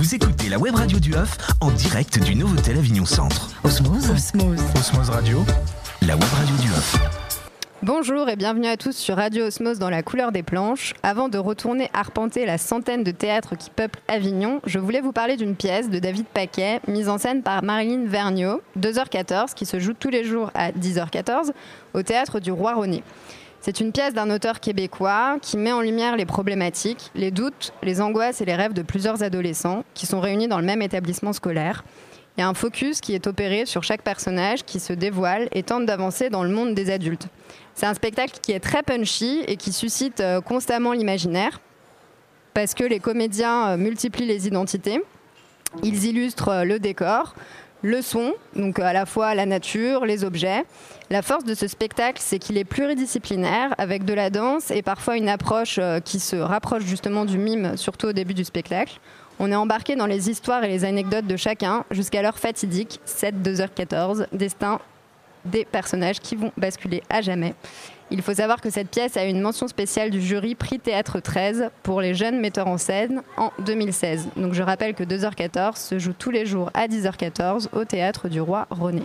Vous écoutez la web radio du HUF en direct du Novotel Avignon Centre. Osmose. Osmose Radio, la web radio du HUF. Bonjour et bienvenue à tous sur Radio Osmose dans la couleur des planches. Avant de retourner arpenter la centaine de théâtres qui peuplent Avignon, je voulais vous parler d'une pièce de David Paquet, mise en scène par Marilyn Vergniaud, 2h14, qui se joue tous les jours à 10h14 au théâtre du Roi Rosny. C'est une pièce d'un auteur québécois qui met en lumière les problématiques, les doutes, les angoisses et les rêves de plusieurs adolescents qui sont réunis dans le même établissement scolaire. Il y a un focus qui est opéré sur chaque personnage qui se dévoile et tente d'avancer dans le monde des adultes. C'est un spectacle qui est très punchy et qui suscite constamment l'imaginaire parce que les comédiens multiplient les identités. Ils illustrent le décor, le son, donc à la fois la nature, les objets. La force de ce spectacle, c'est qu'il est pluridisciplinaire avec de la danse et parfois une approche qui se rapproche justement du mime, surtout au début du spectacle. On est embarqué dans les histoires et les anecdotes de chacun jusqu'à l'heure fatidique, 7-2h14, destin des personnages qui vont basculer à jamais. Il faut savoir que cette pièce a une mention spéciale du jury Prix Théâtre 13 pour les jeunes metteurs en scène en 2016. Donc je rappelle que 2h14 se joue tous les jours à 10h14 au théâtre du Roi Rosny.